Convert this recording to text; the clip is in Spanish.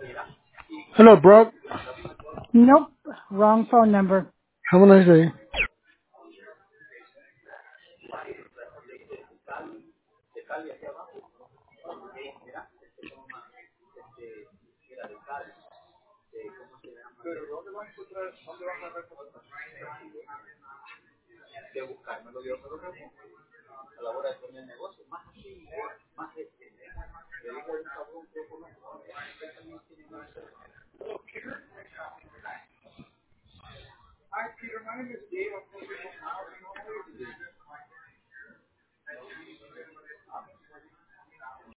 Hello, Brock. Nope, wrong phone number. Have a nice day.